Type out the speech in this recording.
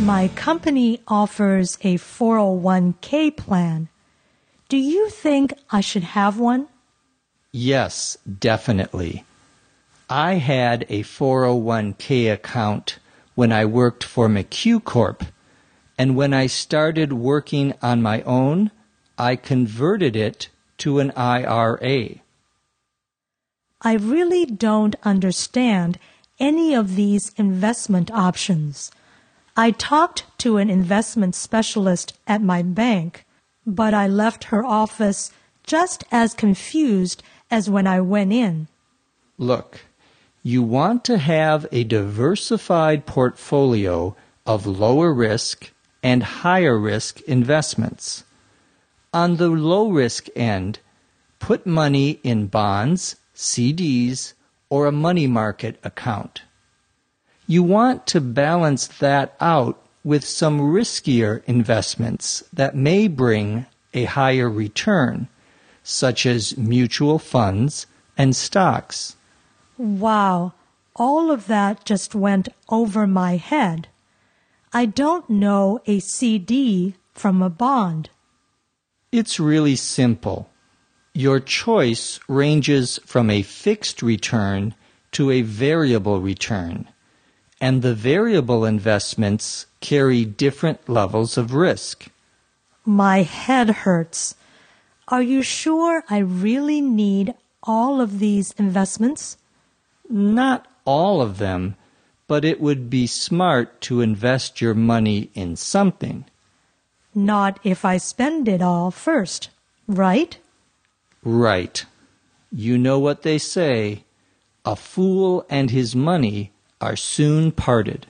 My company offers a 401k plan. Do you think I should have one? Yes, definitely. I had a 401k account when I worked for McHugh Corp, and when I started working on my own, I converted it to an IRA. I really don't understand any of these investment options. I talked to an investment specialist at my bank, but I left her office just as confused as when I went in. Look, you want to have a diversified portfolio of lower risk and higher risk investments. On the low risk end, put money in bonds, CDs, or a money market account. You want to balance that out with some riskier investments that may bring a higher return, such as mutual funds and stocks. Wow, all of that just went over my head. I don't know a CD from a bond. It's really simple. Your choice ranges from a fixed return to a variable return, and the variable investments carry different levels of risk. My head hurts. Are you sure I really need all of these investments? Not all of them, but it would be smart to invest your money in something. Not if I spend it all first, right? Right. You know what they say, a fool and his money are soon parted.